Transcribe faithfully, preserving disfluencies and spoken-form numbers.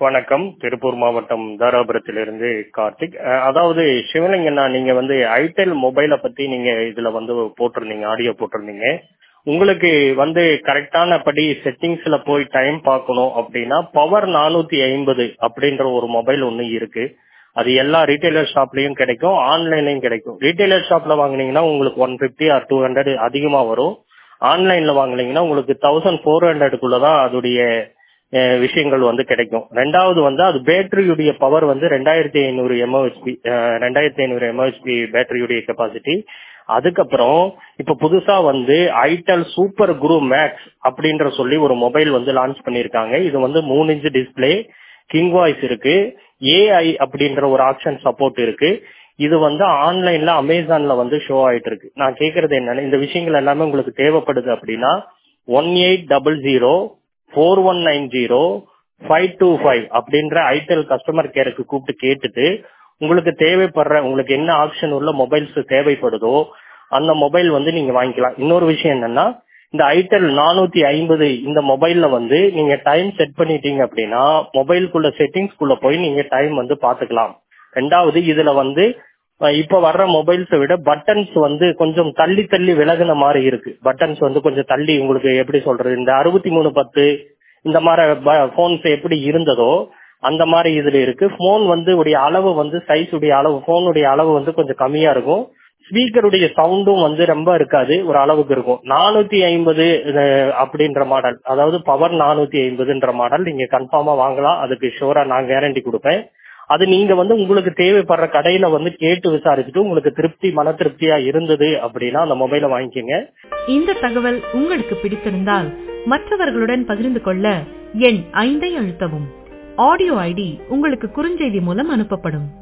வணக்கம். திருப்பூர் மாவட்டம் தாராபுரத்திலிருந்து கார்த்திக். அஹ் அதாவது சிவலிங்கண்ணா, நீங்க வந்து ஐடெல் மொபைலை பத்தி நீங்க இதுல வந்து போட்டிருந்தீங்க, ஆடியோ போட்டிருந்தீங்க. உங்களுக்கு வந்து கரெக்டான படி செட்டிங்ஸ்ல போய் டைம் பார்க்கணும் அப்படின்னா பவர் நானூத்தி ஐம்பது அப்படின்ற ஒரு மொபைல் ஒன்று இருக்கு. அது எல்லா ரீட்டைலர் ஷாப்லயும் கிடைக்கும், ஆன்லைன்லயும் கிடைக்கும். ரீட்டைலர் ஷாப்ல வாங்குனீங்கன்னா உங்களுக்கு one fifty or two hundred அதிகமா வரும். ஆன்லைன்ல வாங்குனீங்கன்னா உங்களுக்கு தௌசண்ட் ஃபோர் ஹண்ட்ரடுக்குள்ளதான் அதோடைய அஹ், விஷயங்கள் வந்து கிடைக்கும். ரெண்டாவது வந்து அது பேட்டரியுடைய பவர் வந்து ரெண்டாயிரத்தி ஐநூறு எம்ஓஹெச்பி ரெண்டாயிரத்தி ஐநூறு எம்ஓஹெச்பி பேட்டரியுடைய கெப்பாசிட்டி. அதுக்கப்புறம் இப்ப புதுசா வந்து ஐடெல் சூப்பர் குரு மேக்ஸ் அப்படின்ற சொல்லி ஒரு மொபைல் வந்து லான்ச் பண்ணிருக்காங்க. இது வந்து மூணு இன்ச் டிஸ்பிளே, கிங் வாய்ஸ் இருக்கு, ஏஐ அப்படின்ற ஒரு ஆப்ஷன் சப்போர்ட் இருக்கு. இது வந்து ஆன்லைன்ல அமேசான்ல வந்து ஷோ ஆயிட்டு இருக்கு. நான் கேக்குறது என்னன்னா, இந்த விஷயங்கள் எல்லாமே உங்களுக்கு தேவைப்படுது அப்படின்னா one eight double zero four one nine zero five two five அப்படின்ற ஐடெல் கஸ்டமர் கேருக்கு கூப்பிட்டு கேட்டுட்டு உங்களுக்கு தேவைப்படுற, உங்களுக்கு என்ன ஆப்ஷன் உள்ள மொபைல்ஸ் தேவைப்படுதோ அந்த மொபைல் வந்து நீங்க வாங்கிக்கலாம். இன்னொரு விஷயம் என்னன்னா, இந்த ஐடெல் நானூத்தி ஐம்பது இந்த மொபைல்ல வந்து நீங்க டைம் செட் பண்ணிட்டீங்க அப்படின்னா மொபைலுக்குள்ள செட்டிங்ஸ்குள்ள போய் நீங்க டைம் வந்து பாத்துக்கலாம். ரெண்டாவது, இதுல வந்து அஹ், இப்ப வர்ற மொபைல்ஸை விட பட்டன்ஸ் வந்து கொஞ்சம் தள்ளி தள்ளி விலகுன மாதிரி இருக்கு. பட்டன்ஸ் வந்து கொஞ்சம் தள்ளி, உங்களுக்கு எப்படி சொல்றது, இந்த அறுபத்தி மூணு பத்து இந்த மாதிரி போன்ஸ் எப்படி இருந்ததோ அந்த மாதிரி இதுல இருக்கு. போன் வந்து உடைய அளவு வந்து சைஸ் உடைய அளவு, போனுடைய அளவு வந்து கொஞ்சம் கம்மியா இருக்கும். ஸ்பீக்கருடைய சவுண்டும் வந்து ரொம்ப இருக்காது, ஒரு அளவுக்கு இருக்கும். நானூத்தி ஐம்பது அப்படின்ற மாடல், அதாவது பவர் நானூத்தி ஐம்பதுன்ற மாடல் நீங்க கன்ஃபார்மா வாங்கலாம். அதுக்கு ஷோரா நான் கேரண்டி கொடுப்பேன். அது நீங்க வந்து உங்களுக்கு தேவைப்படுற கடையில வந்து கேட்டு விசாரிச்சுட்டு உங்களுக்கு திருப்தி, மன திருப்தியா இருந்தது அப்படின்னா அந்த மொபைலை வாங்கிக்கோங்க. இந்த தகவல் உங்களுக்கு பிடித்திருந்தால் மற்றவர்களுடன் பகிர்ந்து கொள்ள எண் ஐந்தை அழுத்தவும். ஆடியோ ஐடி உங்களுக்கு குறுஞ்செய்தி மூலம் அனுப்பப்படும்.